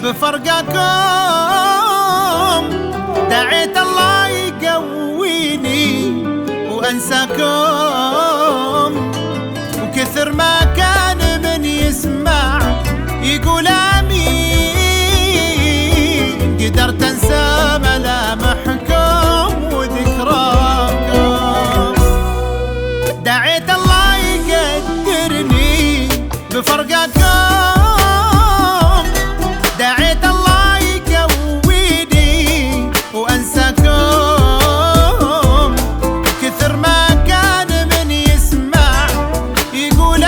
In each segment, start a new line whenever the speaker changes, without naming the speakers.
بفرقكم، دعيت الله يقويني وأنساكم، وكثر ما كان من يسمع يقول آمين، قدرت أنسى ملامحكم وذكراكم. دعيت الله يقدرني بفرقكم، دعيت الله يقويني وأنساكم، كثر ما كان من يسمع يقول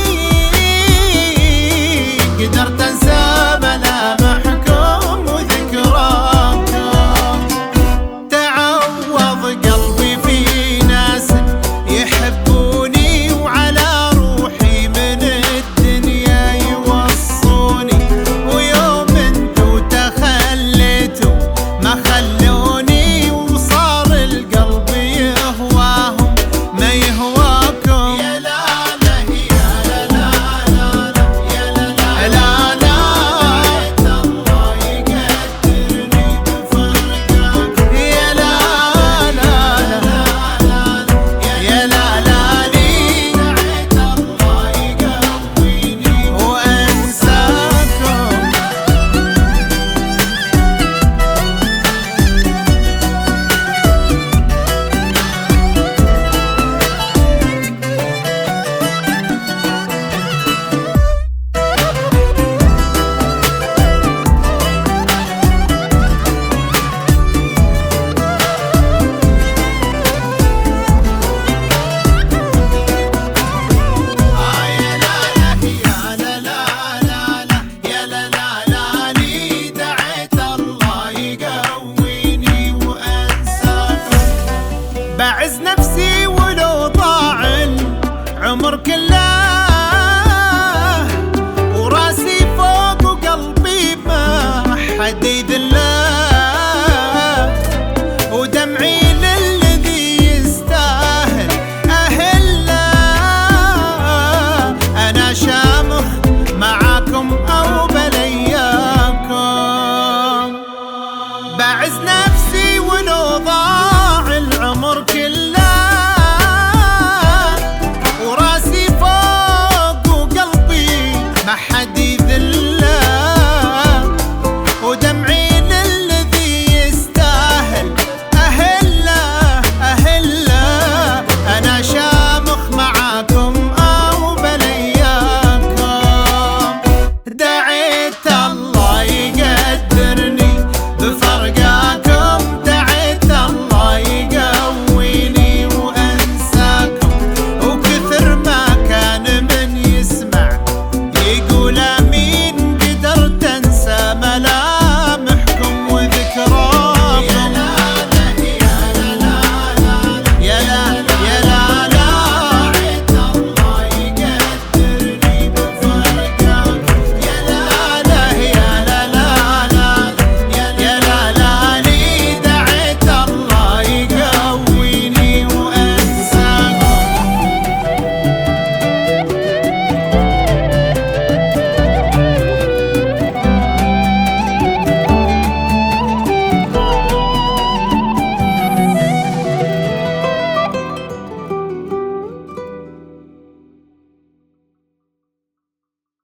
آمين، قدرت أنسى ملامحكم وذكراكم. تعوض قلبي في ناس يحبوني وعلى روحي من الدنيا يوصوني، ويوم انتو تخليتوا ما خلوني، وصار القلب يهواهم ما يهواكم. يا لا لا يا لا لا لا يا لا لا لا، دعيت الله يقدرني بفرقك. يا لا لا لا يا لا لا لي، دعيت الله يقويني وأنساكم. يا لا لا يا لا لا لا يا لا لا لا لي، دعيت الله يقويني وأنساكم. بعز نفسي ولو ضاع العمر كله، وراسي فوق وقلبي ما حد يذله، ودمعي للذي يستاهل أهله. أنا شامخ معاكم أو بلياكم، بعز نفسي ولو ضاع العمر كله، وراسي فوق وقلبي ما حد يذله، ودمعي للذي يستاهل أهله أهله. أنا شامخ معاكم أو بلياكم، دعيت